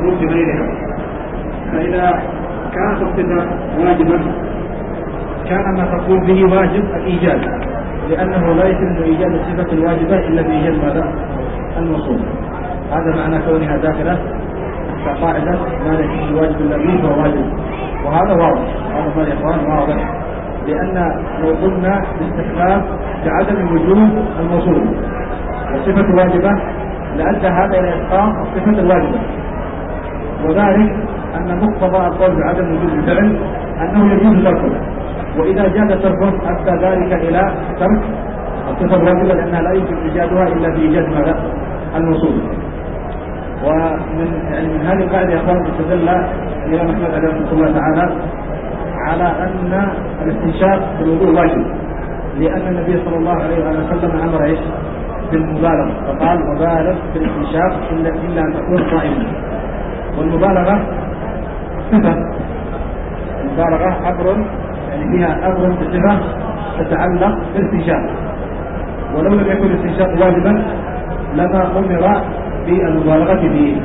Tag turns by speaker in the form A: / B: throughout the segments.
A: المأمور بغيرها. فإذا كانت الصفة واجبة كان ما تقول به واجب الإيجاد، لأنه لا يتم إيجاد الصفة الواجبة إلا بإيجاد ماذا؟ الموصول. هذا معنى كونها داخلة كقاعدة ما يتم الواجب إلا به فهو واجب، وهذا واضح، هذا ما يقال واضح، لأن لو قلنا باستحباب بعدم وجود الموصول والصفة واجبة لأدى هذا إلى إسقاط الصفة الواجبة، وذلك أن مقتضى القول بعدم وجود الفعل أنه يجوز تركه، وإذا جاز تركه أدى ذلك إلى ترك الصفة الواجبة لأنها لا يمكن إيجادها إلا بإيجاد ماذا؟ الموصول. ومن هذه القاعدة يا أخوان استدل الإمام أحمد عليه رحمة الله تعالى على أن الاستنشاق في الوضوء واجب، لأن النبي صلى الله عليه وسلم أمر إيش؟ بالمبالغة، فقال وبالغ في الاستنشاق إلا أن تكون صائما. والمبالغة صفة، المبالغة أمر يعني فيها أمر بصفة تتعلق بالاستنشاق، ولو لم يكن الاستنشاق واجبا لما أمر بالمبالغة فيه.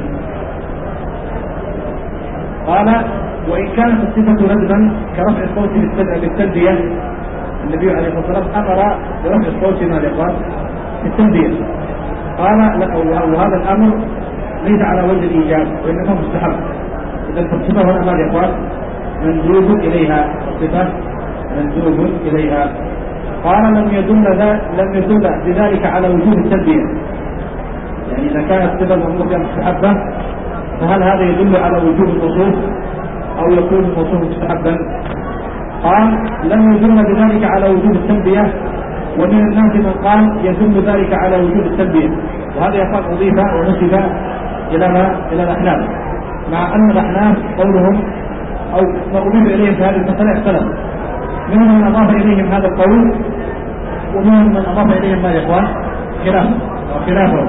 A: قال وإن كانت الصفة ندبا كرفع الصوت بالتلبية، النبي عليه الصلاة والسلام أمر برفع الصوت ما يقال بالتلبية، قال وهذا الأمر ليس على وجه الإيجاب وإنما مستحب. إذا الصفة هنا ما يقال مندوب إليها، الصفة مندوب إليها. قال لم يدل بذلك على وجوب التلبية، يعني إذا كانت الصفة المأمور مستحبة فهل هذا يدل على وجوب الوصول أو يكون الوصول مستحبا؟ قال لم يدل بذلك على وجوب التلبية، ومن الناس من قال يدل ذلك على وجوب التلبية، وهذا يقال أضيف ونسب إلى الأحناف، مع أن الأحناف قولهم أو ما أضيف إليهم في هذه المسألة اختلف، منهم من أضاف إليهم هذا القول ومنهم من أضاف إليهم ما يقال خلافهم.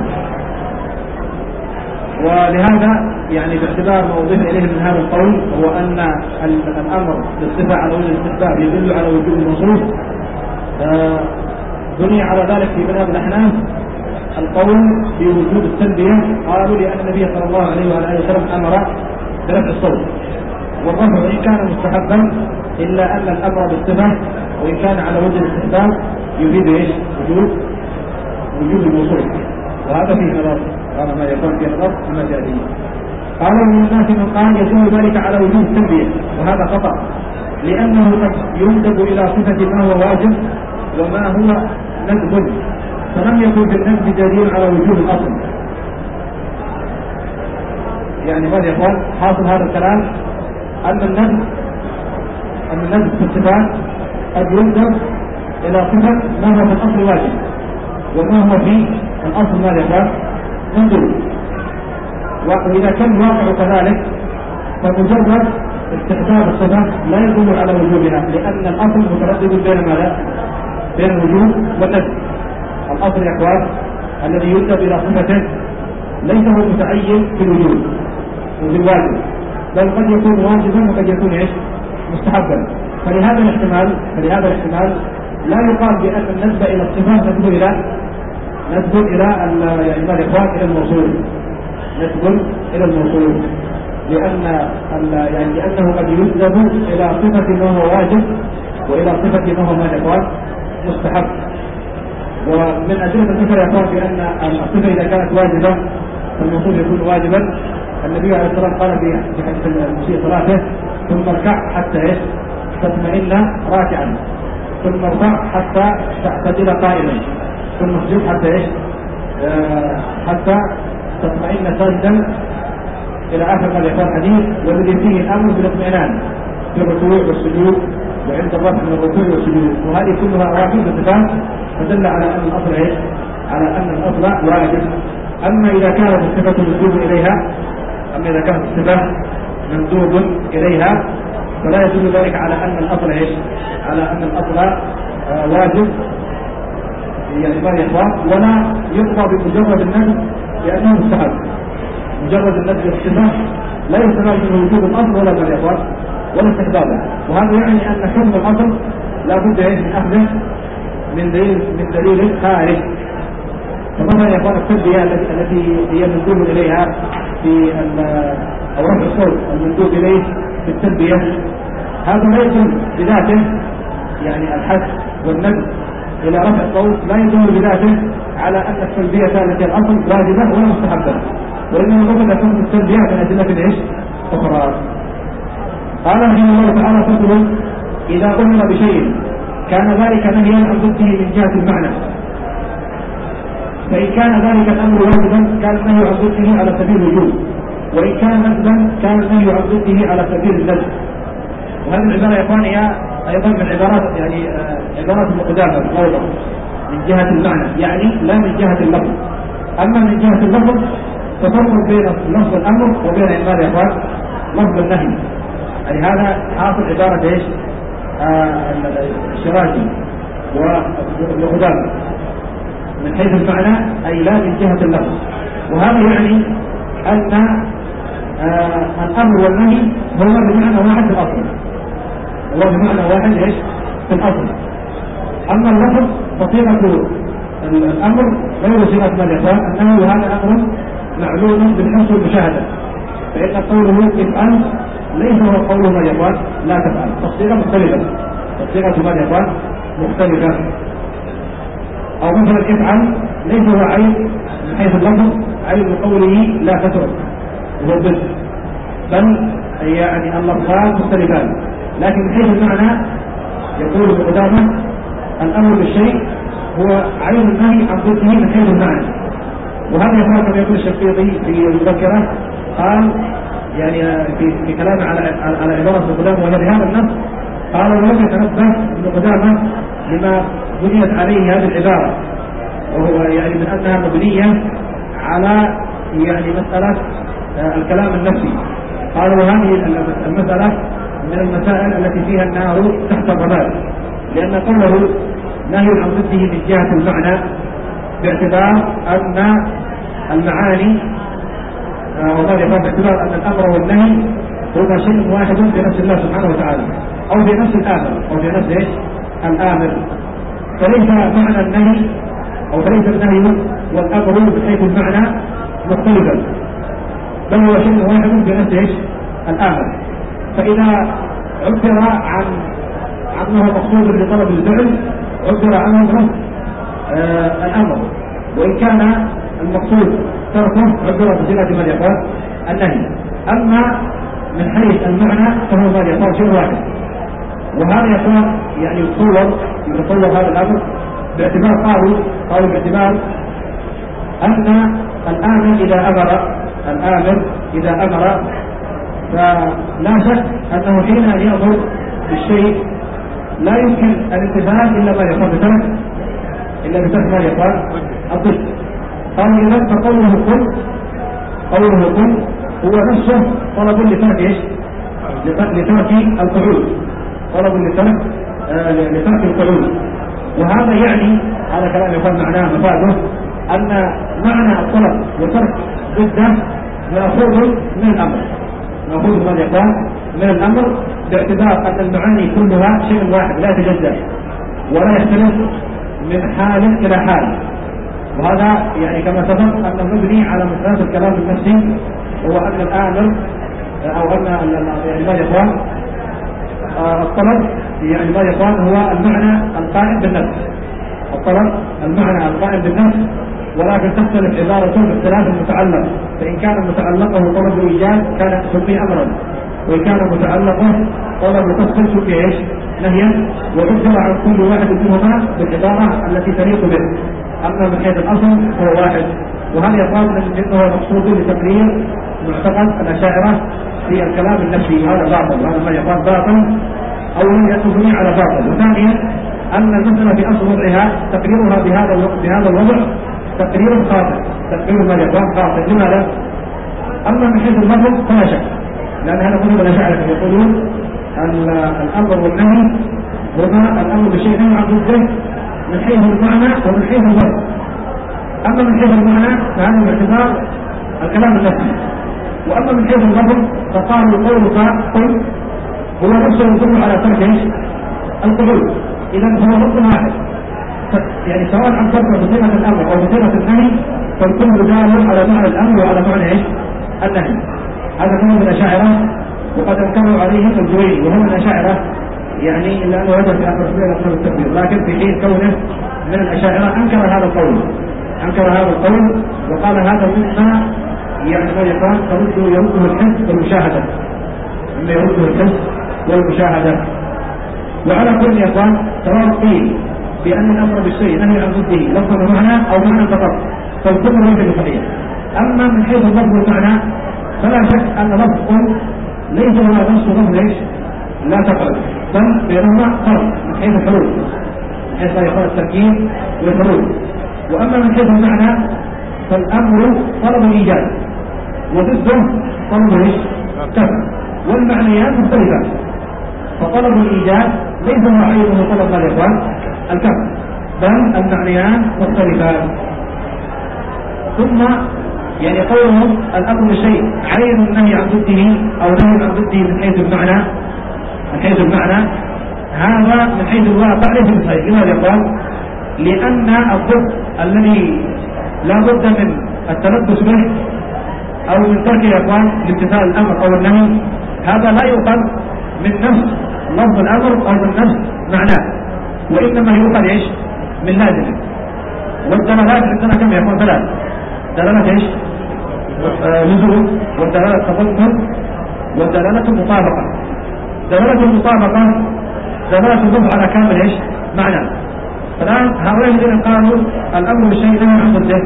A: ولهذا يعني باعتبار ما أضيف إليه من هذا القول هو أن الأمر بالصفة على وجه الاستحباب يدل على وجوب النصوص، بني على ذلك في مذهب الأحناف القول بوجوب التلبية، قالوا لأن النبي صلى الله عليه وآله وسلم أمر برفع الصوت، والرفع وإن كان مستحبا إلا أن الأمر بالصفة وإن كان على وجه الاستحباب يفيد إيش؟ وجوب الوصول، وهذا فيه نظر، هذا ما يكون فيه نظر فيما جاء به. قال من الناس من قال يدل ذلك على وجوب التلبية، وهذا خطأ، لأنه قد يندب إلى صفة ما هو واجب وما هو ندب، فلم يكن في الندب دليل على وجوب الأصل. يعني ماذا يقول حاصل هذا الكلام؟ أن الندب في الصفات قد يندب إلى صفة ما هو في الأصل واجب وما هو في الأصل ماذا يقول ندب، وإذا كان الواقع كذلك فمجرد استخدام الصفة لا يدل على وجوبها، لأن الأصل متردد بين ماذا؟ بين الوجوب والندب. الأصل يا إخوان الذي يندب إلى صفته ليس هو متعين في الوجوب وفي الواجب، بل قد يكون واجبا وقد يكون ايش؟ مستحبا. فلهذا الاحتمال لا يقال بأن النسبة إلى الصفة ندب إلى يعني ماذا يقال إلى الموصول، ندب إلى الموصول، لأنه قد يندب إلى صفة ما هو واجب وإلى صفة ما هو ماذا يقال مستحب. ومن أدلة الأخرى يقال بأن الصفة إذا كانت واجبة فالموصول يكون واجبا. النبي عليه الصلاة والسلام قال في حديث المسيء صلاته ثم اركع حتى تطمئن راكعا، ثم ارفع حتى تعتدل قائما، ثم اسجد حتى تطمئن ساجدا إلى آخر ما يقال الحديث، والذي فيه الأمر بالاطمئنان في الركوع والسجود وعند الرفع من الركوع والسجود، وهذه كلها أواخر بالصفات فدل على أن الأصل واجب. أما إذا كانت الصفة مندوب إليها فلا يدل ذلك على أن الأصل واجب، يعني ما يقال ولا يقضى بمجرد الندب لأنه مستحب. مجرد الندب والصفة لا يستفاد من وجود الأصل ولا ما يقال ولا استحبابه، وهذا يعني أن حكم الأصل لا بد من أخذه من دليل خارج. فمثلا يقال التلبية التي هي مندوب إليها في الصوت المندوب إليه في التلبية هذا لا يدل بذاته، يعني الحث والندب إلى رفع الصوت لا يدل بذاته على أن التلبية التي الأصل واجبة ولا مستحبة، وإنما قد تكون التلبية من أدلة إيش؟ أخرى. قال رحمه الله تعالى: فصل: إذا أمر بشيء كان ذلك نهيا عن ضده من جهة المعنى، فإن كان ذلك الأمر واجبا كان النهي عن ضده على سبيل الوجوب، وإن كان ندبا كان النهي عن ضده على سبيل الندب. وهذه العبارة يا إخواني أيضا من عبارات يعني عبارات مقدامة موضع من جهة المعنى، يعني لا من جهة اللفظ. أما من جهة اللفظ تفرق بين لفظ الأمر وبين عبارة يا إخوان لفظ النهي. يعني هذا حاصل عبارة إيش؟ الشراشي والمقدامة من حيث المعنى أي لا من جهة اللفظ. وهذا يعني أن الأمر والنهي هو بمعنى واحد في الأصل، هو بمعنى واحد إيش؟ في الأصل. أما اللفظ فصيغة الأمر غير صيغة ما يقال، أنه هذا أمر معلوم بالحس والمشاهدة، فإن قوله افعل ليس هو قوله ما يقال لا تفعل، فالصيغة مختلفة، فالصيغة ما يقال مختلفة. أو مثلا افعل ليس هو عين من حيث اللفظ عين قوله لا تترك وهو ضد، بل يعني اللفظان مختلفان، لكن من حيث المعنى يقول قدامه الأمر بالشيء هو عين النهي عن ضده من حيث المعنى. وهذا يقول كما يقول الشنقيطي في المذكرة، قال يعني في كلامه على عبارة ابن قدامة وهي بهذا النص، قال: ولم يتنبه ابن قدامة لما بنيت عليه هذه العبارة، وهو يعني من أنها مبنية على يعني مسألة الكلام النفسي. قال: وهذه المسألة من المسائل التي فيها النار تحت الرماد، لأن قوله نهي عن ضده من جهة المعنى باعتبار أن المعاني باعتبار أن الأمر والنهي هما شيء واحد في نفس الله سبحانه وتعالى، أو في نفس الآمر، أو في نفس إيش؟ الآمر. فليس معنى النهي أو فليس النهي والأمر من حيث المعنى مختلفا، بل هو شيء واحد في نفس إيش؟ الآمر. فإذا عبر عنه مقصود لطلب الفعل عبر عنه نفس الأمر، وإن كان المقصود تركه عبر بصيغة ما يقال النهي. أما من حيث المعنى فهو ما يقال شيء واحد. وهذا يقول يعني يتصور هذا الأمر باعتبار قالوا باعتبار أن الآمر إذا أمر فلا شك أنه حين يأمر بالشيء لا يمكن الانتفاذ إلا ما يقال بترك ما يقال الضد. قالوا إذا فقوله قل هو نفسه طلب لترك إيش؟ لترك القعود، طلب لترك القعود. وهذا يعني هذا كلام يقال معناه مفاده أن معنى الطلب وترك ضده مأخوذ من الأمر، مأخوذ ما يقال من الأمر باعتبار أن المعاني كلها شيء واحد لا يتجزأ ولا يختلف من حال إلى حال. وهذا يعني كما سبق أنه مبني على مسألة الكلام النفسي، هو أن الآمر أو أن ما يقال الطلب يعني ما يقال هو المعنى القائم بالنفس، الطلب المعنى القائم بالنفس، ولكن تختلف عبارته باختلاف المتعلق. فإن كان متعلقه طلب الإيجاد كان سمي أمرا، وإن كان متعلقه طلب التصل سمي إيش؟ نهيا، وعبر عن كل واحد منهما بالعبارة التي تليق به. أما من حيث الأصل هو واحد. وهذا يقال أنه مقصود لتقرير معتقد الأشاعرة في الكلام النفسي، هذا باطل، هذا ما يقال باطل أو يقصدني على باطل. وثانيا أن المسألة في أصل وضعها تقريرها بهذا الوضع تقرير خاطئ، تقرير ما يقال خاطئ. لماذا؟ أما من حيث اللفظ فلا شك، لأن هذا مذهب الأشاعرة يقولون الأمر والنهي هما الأمر بشيء عن ضده من حيث المعنى ومن حيث اللفظ. أما من حيث المعنى فهذا باعتبار الكلام النفسي، وأما من حيث اللفظ فقالوا قولك قل هو نفسه يدل على ترك القعود. إذا هو نص واحد، يعني سواء عن ترك بصيغة الأمر أو بصيغة النهي فالكل دال على معنى الأمر وعلى معنى النهي. هذا كله من الأشاعرة، وقد أنكروا عليهم الجويني وهم من الأشاعرة، يعني إلا أنه وجد في آخر السنة أصحاب التكبير، لكن في حين كونه من الأشاعرة أنكر هذا القول وقال هذا مما يعني ما يقال يرده الحس والمشاهدة، مما يرده الحس والمشاهدة. وعلى كل يقال سواء قيل بأن الأمر بالشيء نهي عن ضده لفظا ومعنى أو معنى فقط فالكل ليس بصحيح. أما من حيث اللفظ والمعنى فلا شك أن لفظ ليس هو نفس لفظ لا تقل، بل بينهما فرق من حيث الحروف، من حيث يقال التركيب والحروف. وأما من حيث المعنى فالأمر طلب الإيجاد وضده طلب الكفر، والمعنيان مختلفة. فطلب الإيجاد ليس هو عينه طلب الإخوان الكفر، بل المعنيان مختلفان. ثم يعني قولهم الأمر بالشيء عين النهي عن ضده أو نهي عن ضده من حيث المعنى هذا من حيث الواقع ليس بصحيح. لماذا يقال؟ لأن الضد الذي لا بد من التلبس به أو من ترك الإخوان لامتثال الأمر أو النهي هذا لا يؤخذ من نفس لفظ الأمر أو من نفس معناه، وإنما يؤخذ من لازمه. والدلالات عندنا كم يكون؟ ثلاث دلالة لزوم، والدلالة تضمن، والدلالة المطابقة. دلالة المطابقة دلالة تدل على كامل معنى. فالآن هؤلاء الذين قالوا الأمر بالشيء نهي عن ضده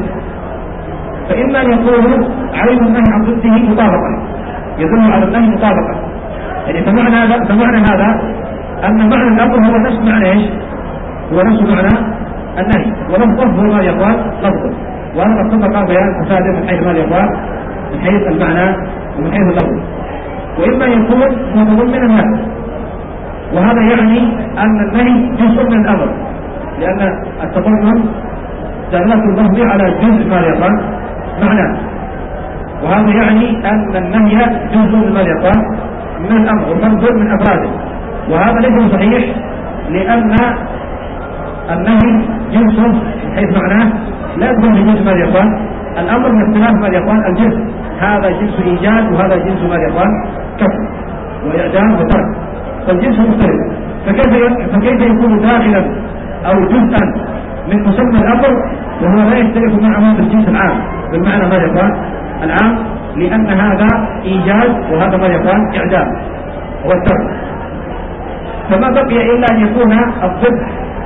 A: فإما أن يقولوا عين النهي عن ضده مطابقة، يدل على النهي مطابقة، يعني فمعنى هذا أن معنى الأمر هو نفس معنى هو نفس معنى النهي، ولفظه هو ما يقال لفظه. وهذا طبق بيان مفاده من حيث ما يقال من حيث المعنى ومن حيث اللفظ. وإما يكون متضمنا له، وهذا يعني أن النهي جزء من الأمر، لأن التضمن دلالة اللفظ على جزء ما يقال معناه، وهذا يعني أن النهي جزء من ما يقال من الأمر وفرد من أفراده. وهذا ليس صحيح، لأن النهي جنس من حيث معناه لا يكون لجنس ما يقال الأمر من اختلاف ما يقال الجنس، هذا جنس إيجاد وهذا جنس ما يقال كسر وإعدام وترك، فالجنس مختلف. فكيف يكون داخلا أو جزءا من مسمى الأمر وهو لا يختلف معه بالجنس العام بالمعنى ما يقال العام، لأن هذا إيجاد وهذا ما يقال إعدام والترك. فما بقي إلا أن يكون الضد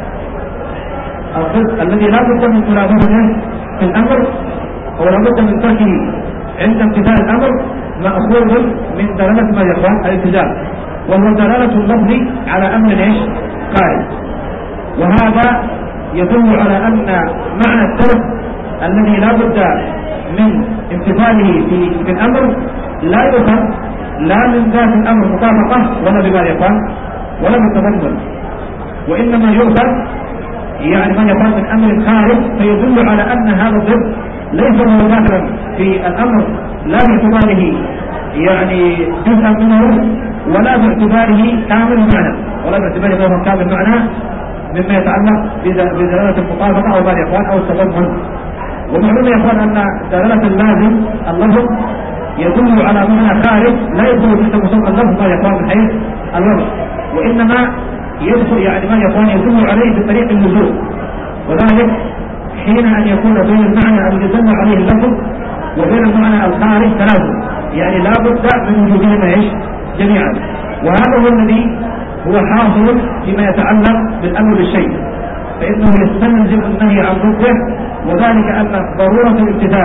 A: الذي لا بد من ملازمته في الأمر أو لا بد من تركه عند امتثال الأمر مأخوذ من دلالة ما يقال الالتزام، وهو دلالة اللفظ على أمر قائم. وهذا يدل على أن معنى الترك الذي لا بد من امتثاله في الأمر لا يؤخذ لا من ذات الأمر مطابقة ولا بما يقال ولا بالتضمن، وإنما يؤخذ يعني ما يقال من أمر خارج، فيدل على أن هذا الضد ليس هو داخلا في الأمر لا باعتباره يعني جزءا منه ولا باعتباره كامل المعنى ولا باعتباره ما هو كامل المعنى مما يتعلق بدلالة المطابقة أو ما يقال أو التضمن. ومعلوم يقال أن دلالة اللازم اللفظ يدل على معنى خارج لا يدل تحت مسمى اللفظ ما يقال من حيث اللفظ، وإنما يدخل يعني ما يقال يدل عليه بطريق اللزوم. وذلك حين أن يكون بين المعنى الذي يدل عليه اللفظ وبين المعنى الخارج تلازم، يعني لا بد من وجودهما جميعا. وهذا هو الذي هو حاصل فيما يتعلق بالأمر بالشيء، فإنه يستلزم النهي عن ضده، وذلك أن ضرورة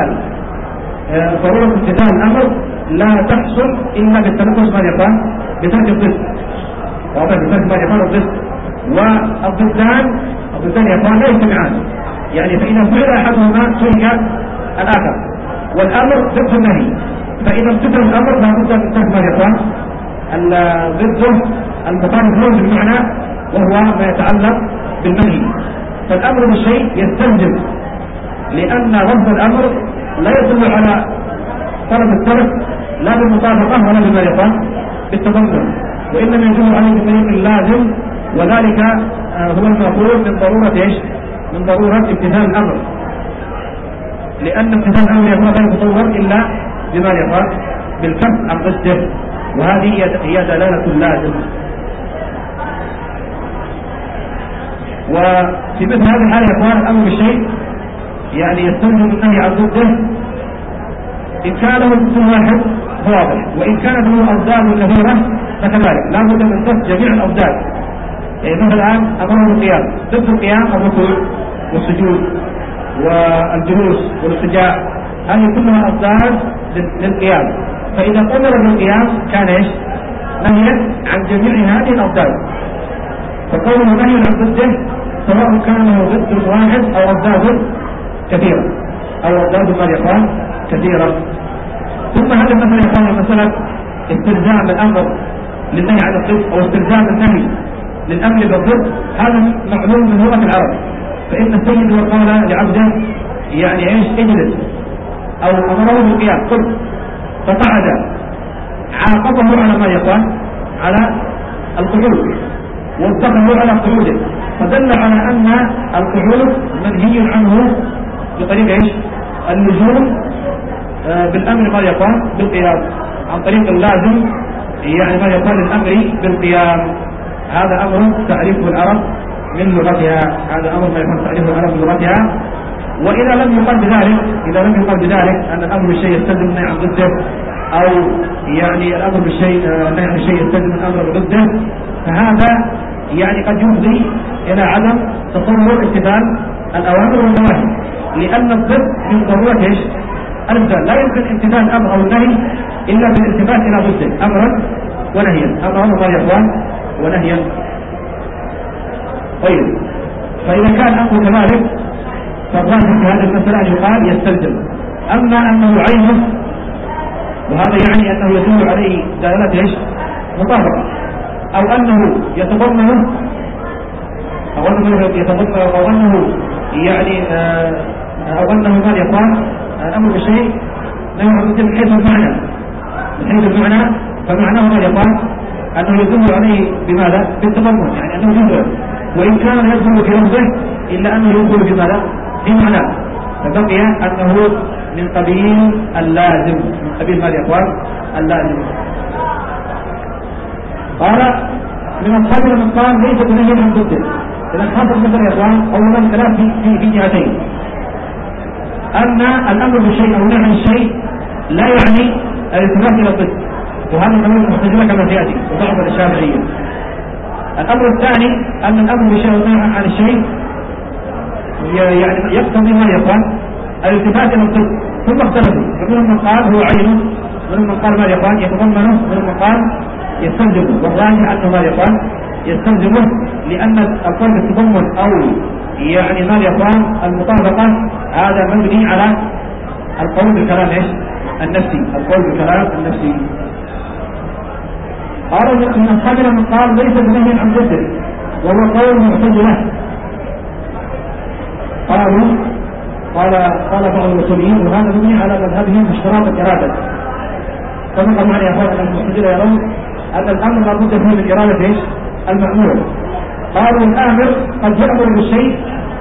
A: امتثال الأمر لا تحصل إلا بالتلبس ما يقال بترك الضد، بترك ما يقال الضد. والضدان يقال لا يجتمعان، يعني فإذا فعل أحدهما ترك الآخر، والأمر ضد النهي، فإذا امتثل الأمر لا بد من ترك ما يقال ضده المطابق له بالمعنى وهو ما يتعلق بالنهي. فالأمر بالشيء يستلزم، لأن لفظ الأمر لا يدل على طلب الترك لا بالمطابقة ولا بما يقال بالتضمن، وإنما يدل عليه بطريق اللازم، وذلك هو المأخوذ من ضرورة من ضرورة امتثال الأمر، لأن امتثال الأمر لا يتصور إلا بما يقال بالكف عن ضده، وهذه هي دلالة اللازم. وفي مثل هذه الحالة يا إخوان الأمر بالشيء يعني يستلزم النهي عن ضده إن كان له ضد واحد واضح، وإن كانت له أضداد كثيرة فكذلك لا بد من كف جميع الأضداد. يعني مثل الآن أمره القيام، ضد القيام الركوع والسجود والجلوس والاضطجاع، هذه كلها أضداد للقيام، فإذا أمر بالقيام كان إيش؟ نهيا عن جميع هذه الأضداد. فقوله نهي عن ضده سواء كان له ضد واحد أو أضداد كثيرة أو أضداد ما يقال كثيرة. ثم هذا مثلا يقال مسألة استلزام الأمر للنهي عن الضد أو استلزام النهي للأمر بالضد، هذا معلوم من لغة العرب. فإن السيد وقال لعبده يعني ايش؟ اجلس، أو أمره بالقيام قل، فقعد، عاقبه على ما يقال على القعود، وانتقلوا على قعوده، فدل على أن القعود منهي عنه بطريق ايش؟ اللزوم بالأمر ما يقال بالقيام، عن طريق اللازم يعني ما يقال الأمر بالقيام. هذا أمر تعرفه العرب من لغتها، هذا أمر ما يقال تعرفه العرب من لغتها. وإذا لم يقال بذلك أن الأمر بالشيء يستلزم النهي عن ضده، أو يعني الأمر بالشيء النهي عن الشيء يستلزم الأمر ضده، فهذا يعني قد يفضي إلى عدم تصور امتثال الأوامر والنواهي، لأن الضد من ضرورة ايش؟ الامتثال. لا يمكن امتثال الأمر أو النهي إلا بالالتفات إلى ضده أمرا ونهيا، أمرا يا إخوان ونهيا. طيب، فإذا كان الأمر كذلك فالظاهر في هذه المسألة أن يقال يستلزم. أما أنه عينه، وهذا يعني أنه يدل عليه دلالة ايش؟ مطابقة، أو أنه يتضمنه، أو أنه يعني أو أنه ما يقال الأمر بالشيء نوع من حيث المعنى، فمعناه ما يقال أنه يدل عليه بماذا؟ بالتضمن، يعني أنه يدل، وإن كان يدخل في لفظه إلا أنه يدخل بماذا؟ في معناه، فبقي أنه من قبيل اللازم، من قبيل ما يقال اللازم. قال من أصحابنا من قال ليس بنهي عن ضده. إذا حصل مثل يا إخوان أولا ثلاث في جهتين: أن الأمر بالشيء أو النهي عن الشيء لا يعني الالتفات إلى الضد، وهذا الأمر المحتجبة كما سيأتي وضعف الشافعية. الأمر الثاني أن الأمر بالشيء أو النهي عن الشيء يعني يقتضي ما يقال الالتفات إلى الضد، ثم اختلفوا، فمنهم من قال هو عينه، ومنهم من قال ما يقال يتضمنه، ومنهم من قال يستلزمه، والراجح أنه ما يقال يستلزمه، لأن القول بالتضمن أو يعني ما يقال المطابقة هذا مبني على القول بالكلام ايش؟ النفسي، القول بالكلام النفسي. قال من أصحابنا من قال ليس بنهي عن ضده، وهو قول محتج له. قال بعض المسلمين وهذا مبني على مذهبهم في اشتراط الإرادة. سبق معنا يا اخوان ان المحتجين يرون ان الامر لا بد فيه من اراده ايش؟ المأمور. قالوا الامر قد يأمر بالشيء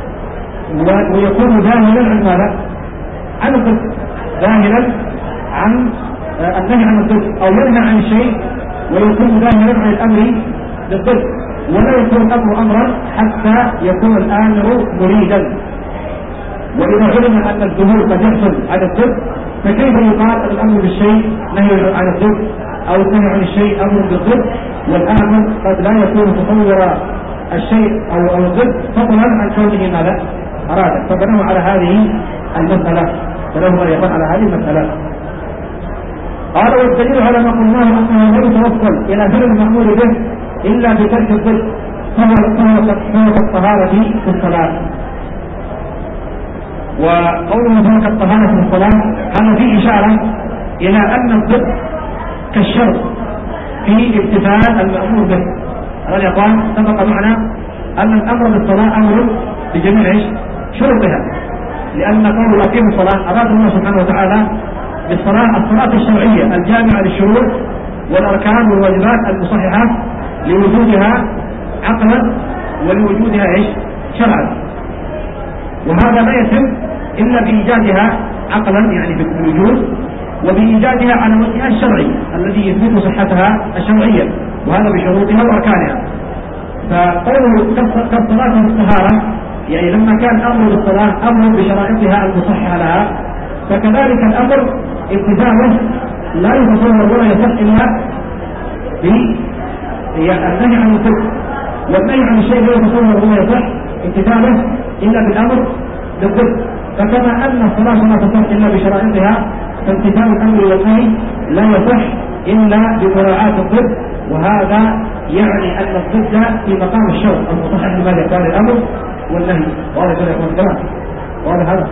A: ويكون ذاهلا عن ماذا؟ عن الضد، ذاهلا عن النهي عن الضد، او ينهى عن الشيء ويكون ذاهلا عن الامر بالضد، ولا يكون الامر امرا حتى يكون الامر مريدا. واذا علم ان الظهور قد يحصل على الضد، فكيف يقال ان الامر بالشيء نهي عن الضد، او النهي عن الشيء امر بالضد، والامر قد لا يكون تصور الشيء او الضد فضلا عن كونه ماذا؟ أراده. فبنوا على هذه المسألة، فلهما يقال على هذه المسألة. قال والدليل على ما قلناه أنه لا يتوصل إلى فعل المأمور به إلا بترك الضد، فهو كالطهارة في الصلاة. وقوله فهو كالطهارة في الصلاة هذا فيه إشارة إلى أن الضد كالشرط في امتثال المأمور به. هذا يقال سبق معنا أن الأمر بالصلاة أمر بجميع شروطها، لأن قول أقيموا الصلاة أراد الله سبحانه وتعالى بالصلاة الصلاة الشرعية الجامعة للشروط والأركان والواجبات المصححة لوجودها عقلا ولوجودها شرعا، وهذا لا يتم إلا بإيجادها عقلا يعني بالوجود، وبإيجادها على وجهها الشرعي الذي يثبت صحتها الشرعية، وهذا بشروطها وأركانها. فقوله كالصلاة بالطهارة، يعني لما كان الأمر بالصلاة أمر بشرائطها المصححة لها، فكذلك الأمر امتثاله لا يتصور ولا يصح إلا بالنهي عن الكفر، والنهي عن الشيء لا يتصور ولا يصح امتثاله إلا بالأمر بالكفر. فكما أن الصلاة لا تصح إلا بشرائطها، فامتثال الأمر والنهي لا يصح إلا بمراعاة الضد، وهذا يعني أن الضد في مقام الشرع المصحح لما كان الأمر والنهي. واضح كذا يكون الكلام واضح هذا.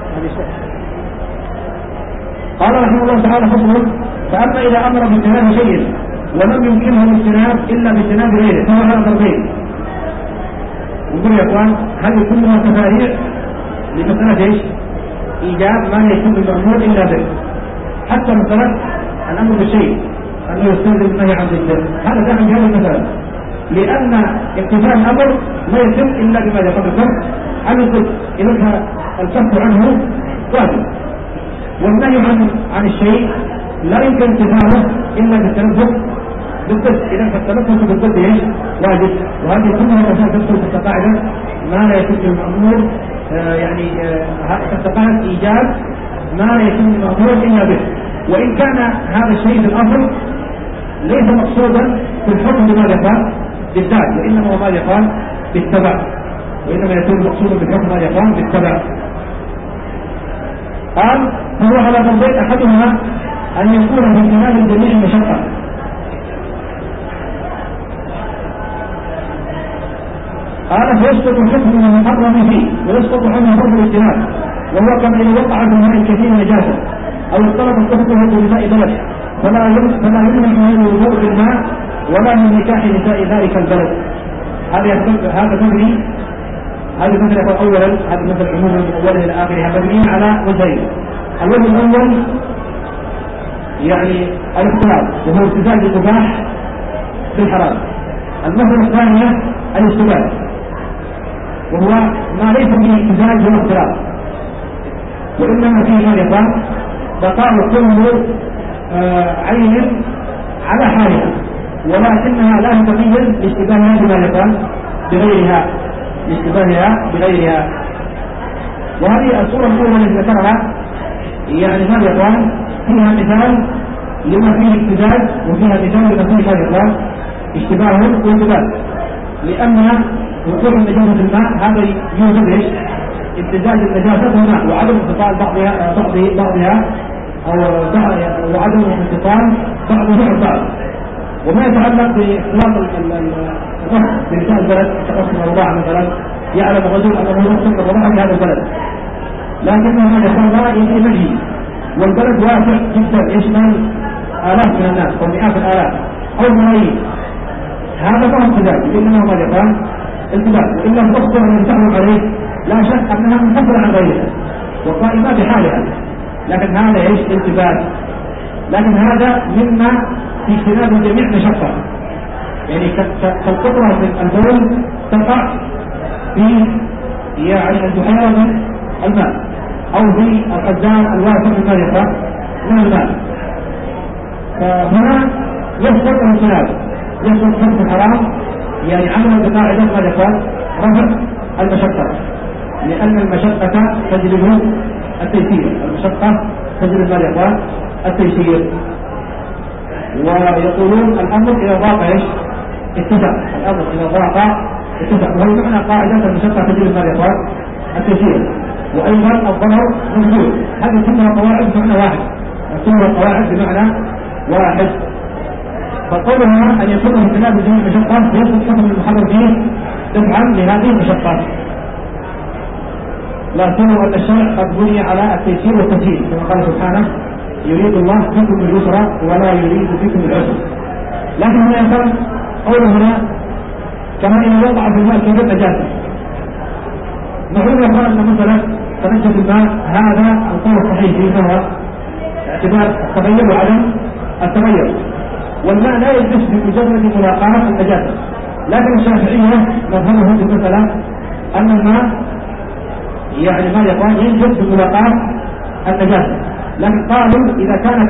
A: قال رحمه الله تعالى: فصل: فأما إذا أمر باجتناب شيء ولم يمكنه الاجتناب إلا باجتناب غيره فهو على ضربين. وقل يا اخوان هذه كلها تفاريع لمسألة ايش؟ إيجاب ما لا يكون المأمور إلا به. حتى مثلا الأمر بالشيء أنه يستلزم النهي عن ضده، هذا داخل في هذه المسألة، لأن امتثال الأمر لا يتم إلا بما يقدم عن الضد، إذا الكف عنه واجب. والنهي عن الشيء لا يمكن امتثاله إلا بالتلفظ بالضد، إذا فالتلفظ بالضد ايش؟ واجب. وهذه كلها مسائل تدخل في القاعدة ما لا يتم المأمور، تستطيع إيجاد ما لا يتم المأمور إلا به. وإن كان هذا الشيء في الأصل ليس مقصودا في الحكم بما يقال بالذات، وإنما هو ما يقال بالتبع، وإنما يكون مقصودا بالحكم ما يقال بالتبع. قال: فهو على ضربين: أحدهما أن يكون في اجتناب الجميع مشقة، قال: فيسقط الحكم من المحرم فيه ويسقط عنه حكم الاجتناب، وهو كما إذا وقع في الماء الكثير نجاسة أو اختلطت أخته بنساء بلد فلا يمنع من الوضوء بالماء ولا من نكاح نساء ذلك البلد. هذا مبني، هذا مثل أولا، هذا مثل عموما من أوله إلى آخره مبني على وجهين. الوجه الأول يعني الاختلاط وهو امتثال المباح في الحرام. المسألة الثانية الاستباحة وهو ما ليس فيه امتثال ولا اختلاط، وإنما فيه ما يقال بقاء كل عين على حالها، ولكنها لا تتميز لاشتباهها بما يقال بغيرها، لاشتباهها بغيرها. وهذه الصورة الأولى التي ذكرها يعني ما يقال فيها مثال لما فيه امتزاج، وفيها مثال لما فيه ما يقال اشتباه وانتباه، لأن وقوع النجاسة في الماء هذا يوجد ايش؟ امتزاج النجاسة في الماء وعدم انتقال بعضها أو وعدم انتقال بعضها عن بعض. وما يتعلق باختلاط الرفض بنساء البلد كقسم الرضاعة مثلا، يعلم الرجل أنه يقسم الرضاعة في هذا البلد، لكنه ما يقول لا يجري منه، والبلد واسع جدا يشمل آلاف من الناس أو مئات الآلاف أو ملايين. هذا ما هو امتزاج، إنما ما يقال انتباه، وإلا تصدر من تحرم عليه لا شك أنها منفصلة عن غيرها وقائمة بحالها، لكن هذا ايش؟ انتباه. لكن هذا مما في اجتناب الجميع مشقة، يعني كالقطرة في البول تقع في يعني البحيرة من الماء أو في الخزان الواسع من الماء من الماء، فهنا يسقط الانقلاب، يسقط حكم الحرام، يعني عملا بقاعدة ما يقال رفع المشقة، لأن المشقة تجلب التيسير، المشقة تجلب ما يقال التيسير. ويقولون الأمر إذا ضاق ايش؟ اتسع، الأمر إذا ضاق اتسع، وهي معنى قاعدة المشقة تجلب ما يقال التيسير. وأيضا الضرر موجود، هذه كلها قواعد بمعنى واحد، كلها قواعد بمعنى واحد. فقولها أن يكون امتناع بجميع المشقة يسقط حكم المحرم فيه دفعا لهذه المشقة، لا سوى أن الشرع قد بني على التيسير والتسهيل، كما قال سبحانه: يريد الله بكم اليسر ولا يريد بكم العسر. لكن هنا يقول قوله هنا كما إن وضع في الماء كثير نجاسة، معلوم يقول أن مثلا تنجس الماء، هذا القول الصحيح فيه هو اعتبار التغير وعدم التغير، والماء لا يجلس بمجرد ملاقاة النجاسة. لكن الشافعية مذهبهم في المسألة أن الماء يعني ما يقال ينجس بملاقاة النجاسة، لكن قالوا إذا كان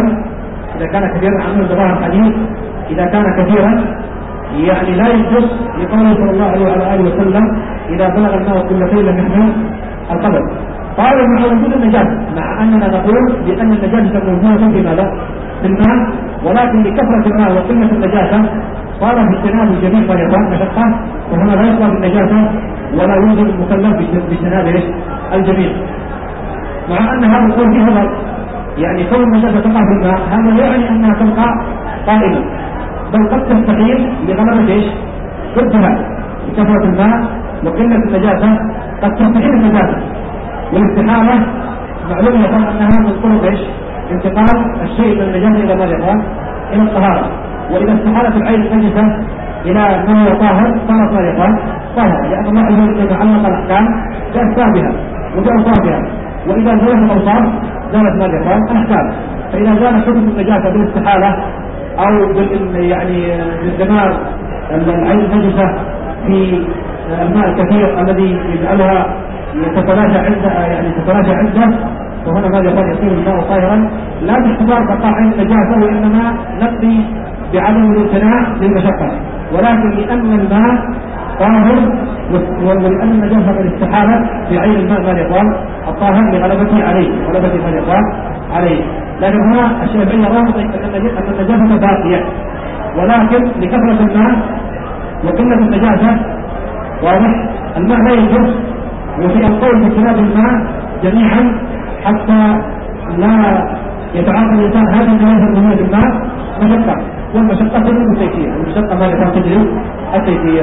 A: كثيرا عمل ظاهر الحديث إذا كان كثيرا يعني لا يجوز لقوله صلى الله عليه وعلى آله وسلم إذا بلغ الماء قلتين لم يحمل القدر. قالوا مع وجود النجاسة، مع أننا نقول بأن النجاسة موجودة في ماذا؟ في الماء، ولكن لكثرة الماء وقلة النجاسة صار في اجتناب الجميع فريضة مشقة، وهنا لا يطلب النجاسة ولا يوجد المكلف باجتناب الجميع. مع أن هذا القول فيه نظر، يعني كون النجاسة تقع في الماء هذا يعني أنها تبقى قائمة، بل قد تستحيل لغلبة ايش؟ ضدها لكثرة الماء وقلة النجاسة قد تستحيل النجاسة، والاستحالة معلوم يقول أنها من طرق ايش؟ انتقال الشيء من النجاسة إلى ماذا يقال؟ إلى الطهارة. وإذا استحالت العين النجسة إلى من هو طاهر صارت ماذا يقال؟ طاهر، لأن الله عز وجل علق الأحكام بأسبابها وبأوصافها، وإذا زالت الأوصاف زالت ماذا يقال؟ الأحكام. فإذا زالت حكم النجاسة بالاستحالة أو يعني باندمار العين النجسة في الماء الكثير الذي يجعلها تتلاشى عنده، وهنا ماذا يقال؟ يصير الماء طاهرا لا باعتبار بقاء عين النجاسة، وإنما نقضي بعدم الامتناع للمشقة، ولكن لأن الماء طاهر ولأن النجاسة قد استحالت في عين الماء ماذا يقال؟ الطاهر لغلبته عليه، غلبته ماذا يقال؟ عليه. لكن هنا الشافعية رافض أن النجاسة باقية، ولكن لكثرة الماء وقلة النجاسة واضح الماء لا يجوز، وفي القول باجتناب الماء جميعا حتى لا يتعاطى الإنسان هذه النجاسة الموجودة في الماء مشقة، والمشقة تجلب التيسير، والمشقة ماذا يقال؟ تجلب التيسير.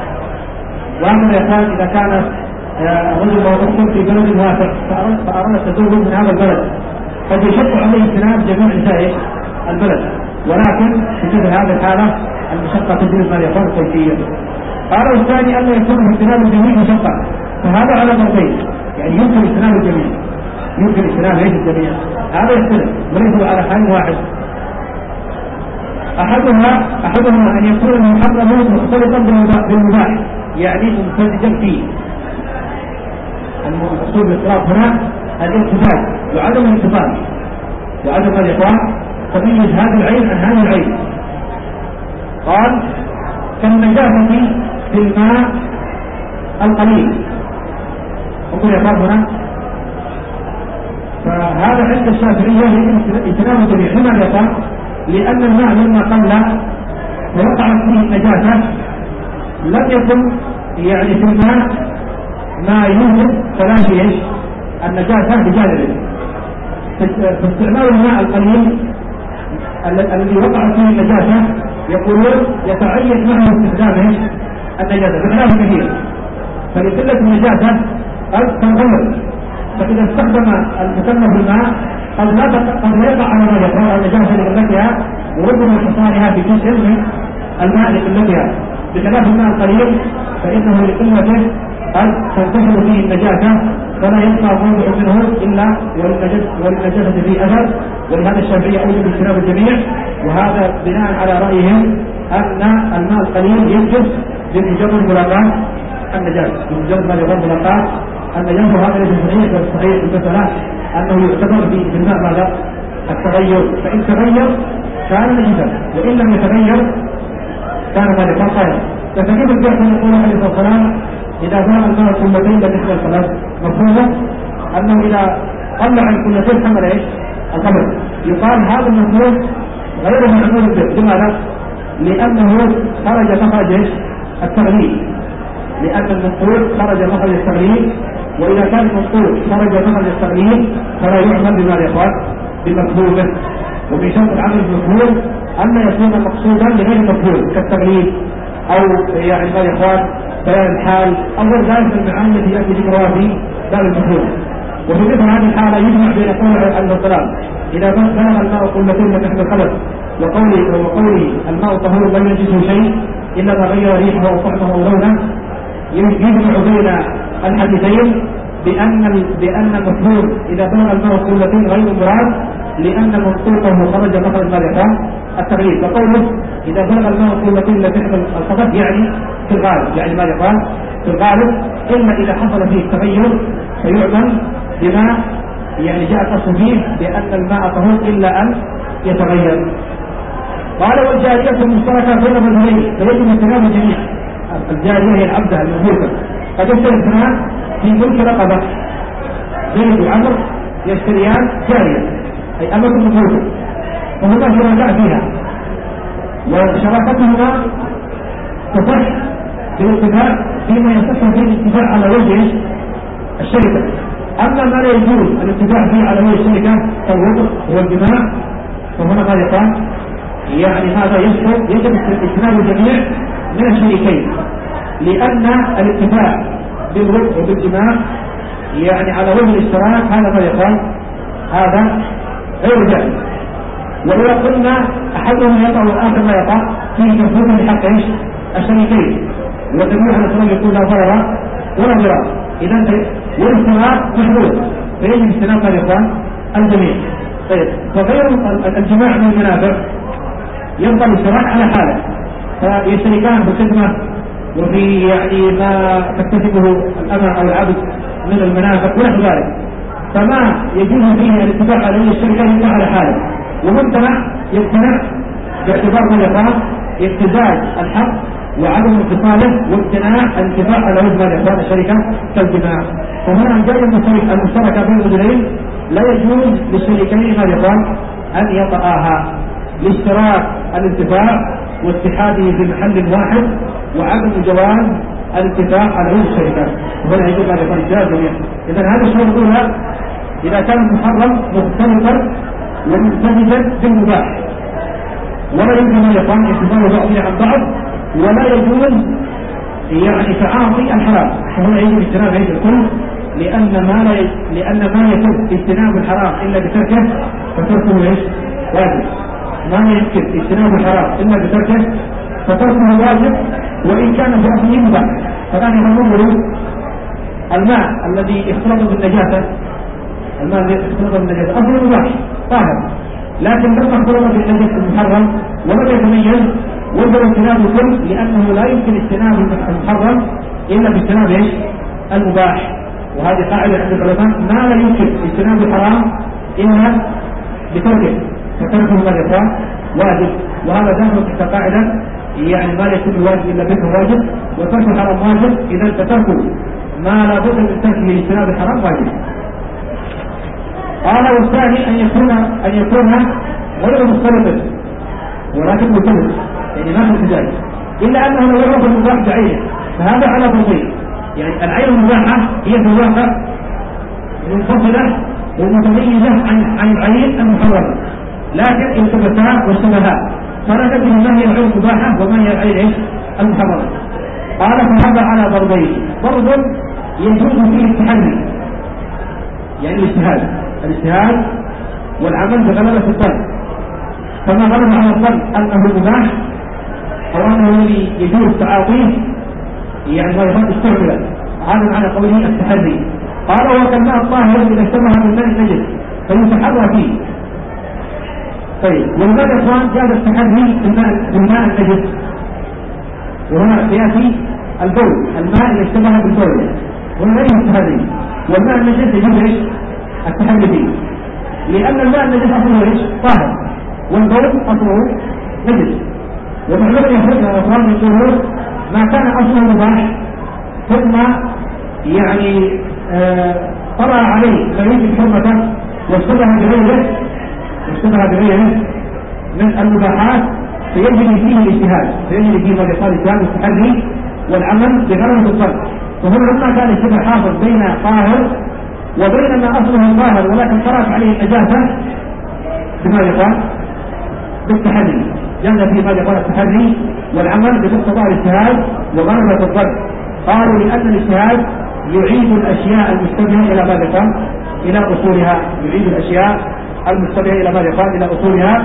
A: وهكذا يقال إذا كان رجل أو أخت في بلد واسع فأراد التزوج من هذا البلد قد يشق عليه اجتناب جميع نساء البلد، ولكن في مثل هذه الحالة المشقة تجلب ما يقال التيسير. قالوا الثاني أن يكون اجتناب الجميع مشقة، فهذا على ضربين، يعني يمكن اجتناب الجميع، يمكن اجتناب الجميع، هذا يختلف وليس على حال واحد. أحدهما أن يكون المحرم مختلطا بالمباح، يعني ممتزجا فيه. المقصود بالاختلاط هنا الامتزاج وعدم الانتفاع، وعدم الإقرار تميز هذه العين عن هذه العين. قال كالنجاسة في الماء القليل. انظر يا هنا، فهذا عند الشافعية اجتناب الجميع. لماذا يقال؟ لأن الماء لما قل ووقعت فيه النجاسة لم يكن يعني في الماء ما يوجد تلاشي النجاسة بجانبه. فاستعمال الماء القليل الذي وقعت فيه النجاسة يقولون يتعين معه استخدام النجاسة بخلاف كثير، فلقلة النجاسة قد تنغمر، فإذا استخدم المكلف الماء قد لا يقع على ما يقع النجاسة لقلتها وربما حصانها في جزء من الماء لقلتها، بخلاف الماء القليل فإنه لقلته قد تنتشر فيه النجاسة فلا يبقى موضع منه إلا والنجاسة فيه أثر. ولهذا الشافعية أوجب اجتناب الجميع، وهذا بناء على رأيهم أن الماء القليل ينجس بمجرد ملاقاة النجاسة، بمجرد ما يقول ملاقاة النجاسة. وهذا ليس صحيح، بل صحيح المسألة أنه يعتبر في الماء ماذا؟ التغير، فإن تغير كان نجسا، وإن لم يتغير كان ذلك خيرا. فكيف يحصل يقول عليه الصلاة والسلام إذا بلغ الماء كلتين لم يحمل الخبث؟ مفهومه أنه إذا قل عن كلتين حمل الخبث. يقال هذا المفهوم غير معمول به. لماذا؟ لأنه خرج مخرج التغليب، لأن المنقول خرج مخرج التغليب، وإذا كان المنقول خرج مخرج التغليب فلا يعمل بما يقال بمفهومه. ومن شرط العمل بالمفهوم أن يكون مقصودا لغير مفهوم كالتغليب أو يعني ما يقال بيان الحال أو غير ذلك المعاني التي يأتي ذكرها في باب المفهوم. وفي مثل هذه الحالة يجمع بين قوله عليه السلام إذا بلغ الماء قلتين لم يحمل الخبث وقوله الماء طهور لم ينجسه شيء إلا ما غير ريحه أو طعمه أو لونه، يجمع بين الحديثين بأن المفهوم إذا بلغ الماء قلتين غير مراد، لأن منطوقه خرج مخرج ما يقال التغليب. فقوله إذا بلغ الماء قلتين لم يحمل الخبث يعني في الغالب، يعني ما يقال في الغالب، إلا إذا حصل فيه تغير فيعمل بما يعني جاء الأصل فيه بأن الماء طهور إلا أن يتغير. قال والجارية المشتركة بين الرجلين فيجب اجتناب الجميع. الجارية هي العبدة المملوكة، قد يشتري اثنان في ملك رقبة، زيد وعمر يشتريان جارية أي أمة مملوكة، وهما شركاء فيها، وشراكتهما تصح بالاتفاق فيما يصح فيه الاتفاق على وجه الشركة. أما ما لا يجوز الاتفاق فيه على وجه الشركة كالوضع والجماع فهنا قال يقال يعني هذا يجب اجتناب الجميع من الشريكين، لأن الاتفاق بالوضع وبالجماع يعني على وجه الاشتراك هذا ما يقال هذا غير جائز. وإذا قلنا أحدهم يقع والآخر ما يقع فيه تفويض لحق الشريكين، والنبي عليه الصلاة والسلام يقول لا ضرر ولا ضرار، إذا والاشتراك محدود فيجب اجتناب الإخوان الجميع. طيب فغير الجماع من المنافع يبقى الاشتراك على حاله، فيشتركان بالخدمة وفي يعني ما تكتسبه الأمة أو العبد من المنافع ونحو ذلك، فما يجوز فيه الاتفاق على الشركة يبقى على حاله، وممتنع يمتنع باعتبار ما يقال ابتزاز الحق وعدم اتصاله وامتناع الاتفاق على وجه الاخوان الشركه كالجماع. وهنا الجائزه المشتركه بين الرجلين لا يجوز للشريكين ما يقال ان يطأها لاشتراك الاتفاق واتحاده في محل واحد وعدم جواز الاتفاق على وجه الشركه، وهنا يجوز ان يكون جائزا. اذا هذا الشيء الاولى اذا كان المحرم مختلطا ومستجدا بالمباح، ولا يمكن ان يقام اعتبار بعضه عن بعض، ولا يجوز يعني تعاطي الحرام، فهنا يجب اجتناب هذا الكل، لان ما يكون اجتناب الحرام الا بتركه فتركه ايش؟ واجب. ما يمكن اجتناب الحرام الا بتركه فتركه واجب وان كان في اصله مباح. فالان ننظر الماء الذي اختلط بالنجاسه، الماء الذي اختلط بالنجاسه اصله مباح طاهر، لكن لما اختلط بالنجس المحرم ولم يتميز وجب اجتناب الكل، لانه لا يمكن اجتناب المحرم الا باجتناب ايش؟ المباح. وهذه قاعده عند العلماء، ما لا يمكن اجتناب الحرام الا بتركه فتركه ما واجب، وهذا داخل تحت قاعده يعني ما يكون الواجب الا به واجب، وترك الحرام واجب، اذا فتركه ما لا بد من تركه لاجتناب الحرام واجب. قال والثاني أن يكون غير مختلط ولكن مختلط، يعني ما في ذلك، إلا أنه لا يعرف المباح بعينه، فهذا على ضربين، يعني العين المباحة هي في الواقع منفصلة ومتميزة عن العين المحرمة، لكن التبتا واشتبها فلا تدري ما هي العين المباحة وما هي العين المحرمة. قال فهذا على ضربين، ضرب يجوز فيه التحري يعني الاجتهاد والعمل بغلبة الظن، فما غلب على الظن أنه مباح أو أنه يجوز تعاطيه يعني ما يفضل استعمله، هذا على قوله التحري. قال هو كالماء الطاهر إذا اشتبه بالماء النجس فيتحرى فيه. طيب والماء يا إخوان جاز التحري بالماء النجس، وهنا يأتي البول، الماء إذا اشتبه بالبول وهنا ليس التحري، والماء النجس يجوز ايش؟ التحري فيه، لأن الماء النجس أصله ايش؟ طاهر، والبول أصله نجس. ومعلوم يا إخوان يقولون ما كان أصله مباح ثم يعني طلع عليه فيجب حرمته واشتبه بغيره من المباحات فيجري فيه الاجتهاد، فيجري فيه ما يقال اجتهاد التحري والعمل بغلبة الظن. وهنا لما كان الشبه حاصل بين طاهر وبين ما أصله طاهر ولكن طرأت عليه النجاسة بما يقال بالتحري، جنة في ما يقال التحري والعمل بمقتضى الاجتهاد وغلبة الظن. قالوا لأن الاجتهاد يعيد الأشياء المشتبهة إلى ما يقال إلى أصولها، يعيد الأشياء المشتبهة إلى ما يقال إلى أصولها،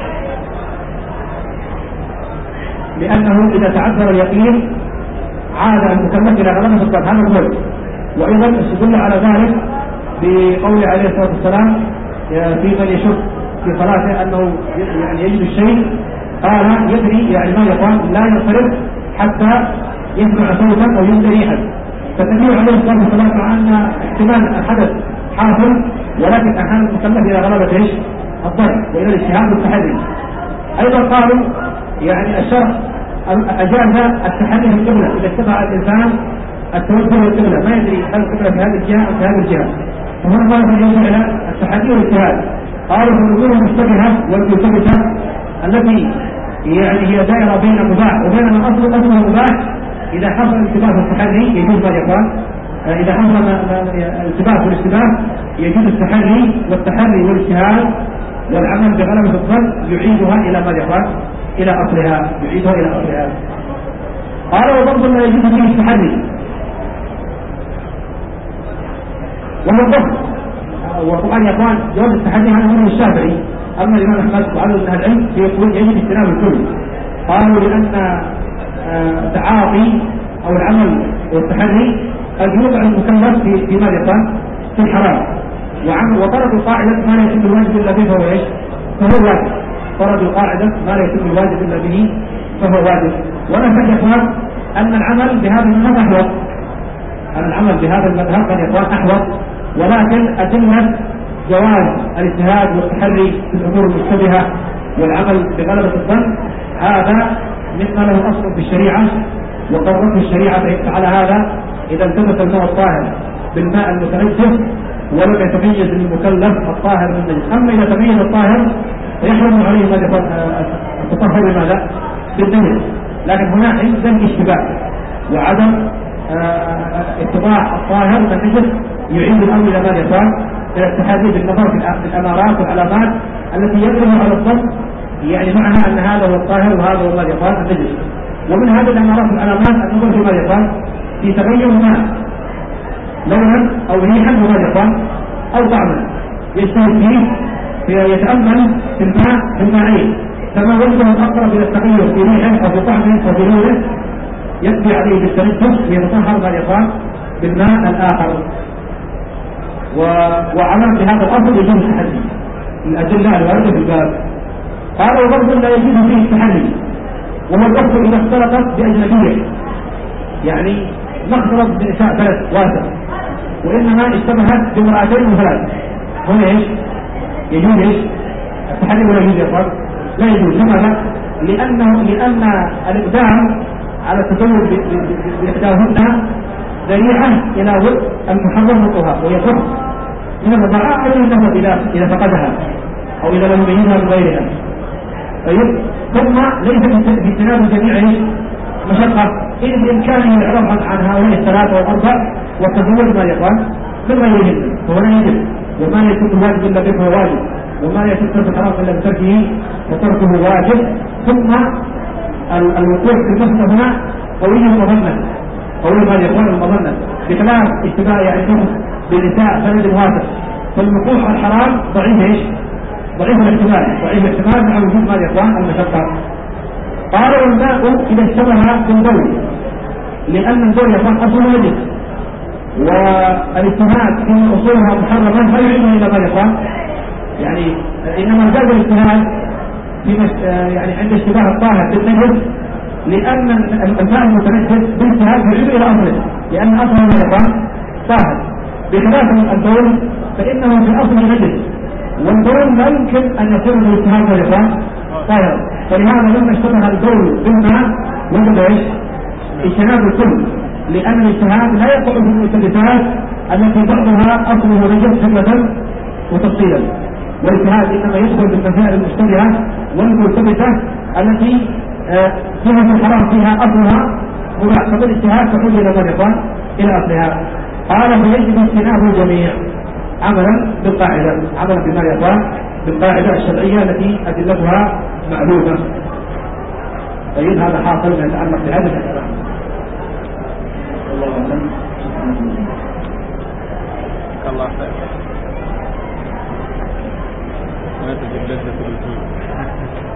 A: لأنه إذا تعذر اليقين عاد المكلف إلى غلبة الظن، هذا الظن. وأيضا استدل على ذلك بقول عليه الصلاة والسلام في من يشك في صلاته أنه يعني يجد الشيء، قال يدري يعني ما يقال لا ينصرف حتى يسمع صوتا أو يجد ريحا. فالنبي عليه الصلاة والسلام مع أن احتمال الحدث حاصل ولكن أحيانا المكلف إلى غلبة إيش؟ الضرر وإلى الاجتهاد والتحري. أيضا قالوا يعني الشرع أجاز التحري في القبلة إذا استطاع الإنسان التوجه للقبلة ما يدري هل القبلة في هذه الجهة أو في هذه الجهة، فهنا قالوا يجب على التحري والاجتهاد. قالوا في الأمور المشتبهة والملتبسة التي يعني هي دائرة بين مباح وبين ما أصله مباح، إذا حصل الالتباس والتحري يجوز ما يقال، إذا حصل الالتباس والاشتباه يجوز التحري والتحري والاجتهاد والعمل بغلبة الظن يعيدها إلى ما يقال إلى أصلها، يعيدها إلى أصلها. قال وبرضه لا يجوز فيه التحري وهو الضبط، وطبعا يا اخوان جواز التحري هذا من الشافعي، اما الامام احمد وعدد من اهل العلم يقول يجب اجتناب الكل. قالوا لان تعاطي او العمل والتحري قد يوقع المكلف في ماذا يقال في الحرام، وطرد القاعده ما لا يتم الواجب الا به فهو ايش؟ فهو واجب. طرد القاعده ما لا يتم الواجب الا به فهو واجب. ولا شك يا اخوان ان العمل بهذا المذهب احوط، ان العمل بهذا المذهب قد يكون احوط، ولكن أدلة جواز الاجتهاد والتحري في الأمور المشتبهة والعمل بغلبة الظن هذا مما له أصل في الشريعة وقررته الشريعة على هذا إذا التمس الماء الطاهر بالماء المتنجس ولم يتميز المكلف الطاهر من النجس. أما إذا تميز الطاهر فيحرم عليه التطهر بماذا؟ بالنجس. لكن هنا عند الاشتباه وعدم اتباع الطاهر من النجس يعيد الامر الى ماذا يقال؟ الى التحدي بالنظر في الامارات والعلامات التي يغلب على الظن يعني معنى ان هذا هو الطاهر وهذا هو ماذا يقال النجس. ومن هذه الامارات والعلامات النظر في ماذا يقال؟ في تغير الماء لونا او ريحا وماذا يقال؟ او طعما، يجتهد فيه يتامل في الماء في المائين، فما وجهه الاقرب الى التغير في ريحه او في طعمه او في لونه يكفي عليه بالتنجس ويتطهر ما يقال بالماء الآخر. وعمل بهذا الأصل يجوز التحري الأدلة الواردة في الباب. قال وبرضه لا يجوز فيه التحري وهو الوقت إذا اختلطت بأجنبية، يعني ما اختلط بنساء بلد واسع وإنما اشتبهت بامرأتين وثلاث، هنا ايش؟ يجوز ايش؟ التحري ولا يجوز يقال؟ لا يجوز. لماذا؟ لأن الإقدام على التزوج بإحداهن ذريعة إلى ود المحرم وقوها ويصح من الرضاعة أو النهض إذا فقدها أو إذا لم يبينها بغيرها. طيب ثم ليس في اجتناب جميع مشقة إذ بإمكانه الإعراض عن هؤلاء الثلاثة والأربع والتزوج ما يقال من غيرهن فهنا يجب، وما لا يكون واجب إلا به فهو واجب، وما لا يكون ترك حرام إلا بتركه وتركه واجب. ثم الوقوع في المسألة هنا قوي مظنة، قوي ما يكون المظنة بخلاف اشتباه يعني بنساء بلد واسع، فالوقوع على الحرام ضعيف ايش؟ ضعيف الاحتمال مع وجود ما يكون المشقة. قال والماء إذا اشتبه بالبول، لأن البول يكون أصله نجس والاجتهاد في أصولها محرمة لا يعين إلى ما يكون، يعني إنما جاز الاجتهاد في يعني عند اشتباه الطاهر بالنجس، لأن الماء المتنجس بالاجتهاد يعيد إلى أصله، لأن أصله ما يكون طاهر، بخلاف البول فإنه في أصله نجس، والبول لا يمكن أن يكون بالاجتهاد ما يكون طاهر. فلهذا لما اشتبه البول بالماء وجب ايش؟ اجتناب الكل، لأن الاجتهاد لا يقع في الملتبسات التي بعضها أصله نجس جملة وتفصيلا، والاجتهاد إنما يدخل بالمسائل المشتبهة والملتبسة التي فيها في الحرام فيها أصلها مباح، فبالاجتهاد تحول إلى ما يقال إلى أصلها. قال فيجب اجتناب الجميع عملا بالقاعدة، عملا بما يقال بالقاعدة الشرعية التي أدلتها معلومة. طيب هذا حاصل ما يتعلق بهذا الكلام. الله أعلم.
B: الله خير. ما تجد لذة الوجود.